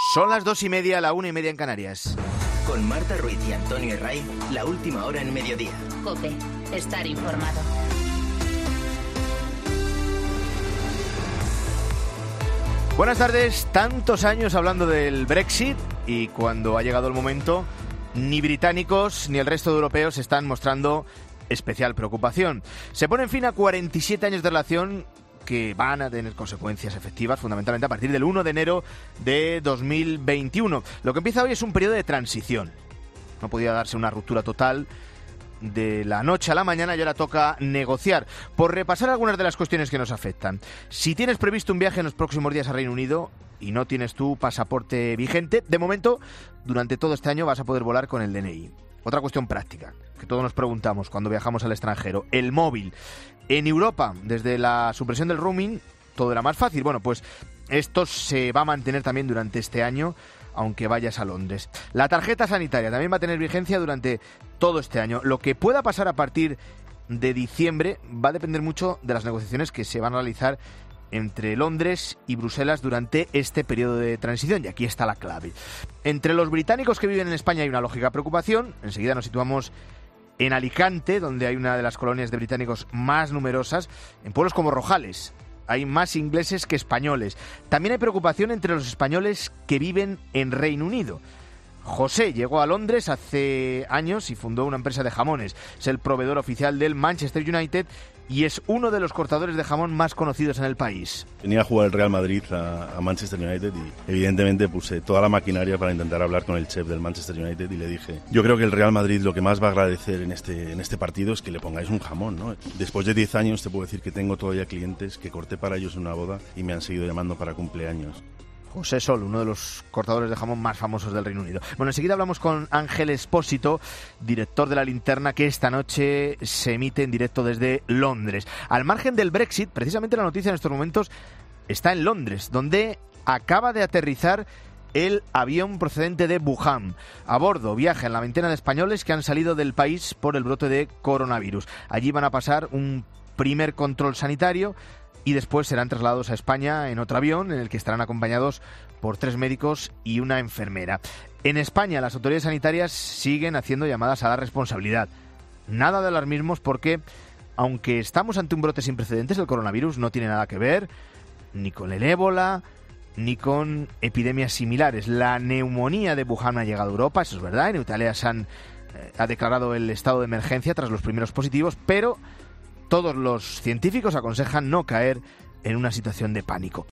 Son las 2:30, la 1:30 en Canarias. Con Marta Ruiz y Antonio Herray, la última hora en mediodía. COPE, estar informado. Buenas tardes. Tantos años hablando del Brexit y cuando ha llegado el momento, ni británicos ni el resto de europeos están mostrando especial preocupación. Se ponen fin a 47 años de relación que van a tener consecuencias efectivas fundamentalmente a partir del 1 de enero de 2021. Lo que empieza hoy es un periodo de transición. No podía darse una ruptura total de la noche a la mañana y ahora toca negociar. Por repasar algunas de las cuestiones que nos afectan. Si tienes previsto un viaje en los próximos días a Reino Unido y no tienes tu pasaporte vigente, de momento, durante todo este año vas a poder volar con el DNI. Otra cuestión práctica, que todos nos preguntamos cuando viajamos al extranjero, el móvil. En Europa, desde la supresión del roaming, todo era más fácil. Bueno, pues esto se va a mantener también durante este año, aunque vayas a Londres. La tarjeta sanitaria también va a tener vigencia durante todo este año. Lo que pueda pasar a partir de diciembre va a depender mucho de las negociaciones que se van a realizar entre Londres y Bruselas durante este periodo de transición, y aquí está la clave. Entre los británicos que viven en España hay una lógica preocupación. Enseguida nos situamos en Alicante, donde hay una de las colonias de británicos más numerosas, en pueblos como Rojales. Hay más ingleses que españoles. También hay preocupación entre los españoles que viven en Reino Unido. José llegó a Londres hace años y fundó una empresa de jamones. Es el proveedor oficial del Manchester United y es uno de los cortadores de jamón más conocidos en el país. Venía a jugar el Real Madrid a Manchester United y evidentemente puse toda la maquinaria para intentar hablar con el chef del Manchester United y le dije: yo creo que el Real Madrid lo que más va a agradecer en este partido es que le pongáis un jamón, ¿no? Después de 10 años te puedo decir que tengo todavía clientes que corté para ellos en una boda y me han seguido llamando para cumpleaños. José Sol, uno de los cortadores de jamón más famosos del Reino Unido. Bueno, enseguida hablamos con Ángel Espósito, director de La Linterna, que esta noche se emite en directo desde Londres. Al margen del Brexit, precisamente la noticia en estos momentos está en Londres, donde acaba de aterrizar el avión procedente de Wuhan. A bordo viajan la veintena de españoles que han salido del país por el brote de coronavirus. Allí van a pasar un primer control sanitario y después serán trasladados a España en otro avión en el que estarán acompañados por 3 médicos y una enfermera. En España las autoridades sanitarias siguen haciendo llamadas a la responsabilidad. Nada de alarmismos porque, aunque estamos ante un brote sin precedentes, el coronavirus no tiene nada que ver ni con el ébola ni con epidemias similares. La neumonía de Wuhan ha llegado a Europa, eso es verdad. En Italia ha declarado el estado de emergencia tras los primeros positivos, pero todos los científicos aconsejan no caer en una situación de pánico.